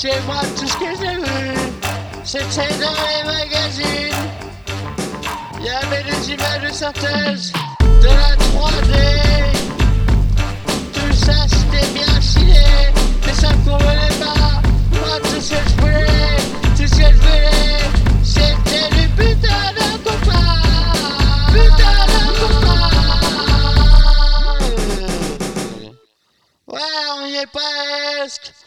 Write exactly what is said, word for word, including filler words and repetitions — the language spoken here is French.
C'est moi tout ce que j'ai vu, c'était dans les magazines. Il y avait des images de synthèse, de la trois D. Tout ça c'était bien stylé, mais ça me convenait pas. Moi tout ce que je voulais, tout ce que je voulais, c'était du putain d'un copain. Putain d'un copain. Ouais, on y est presque.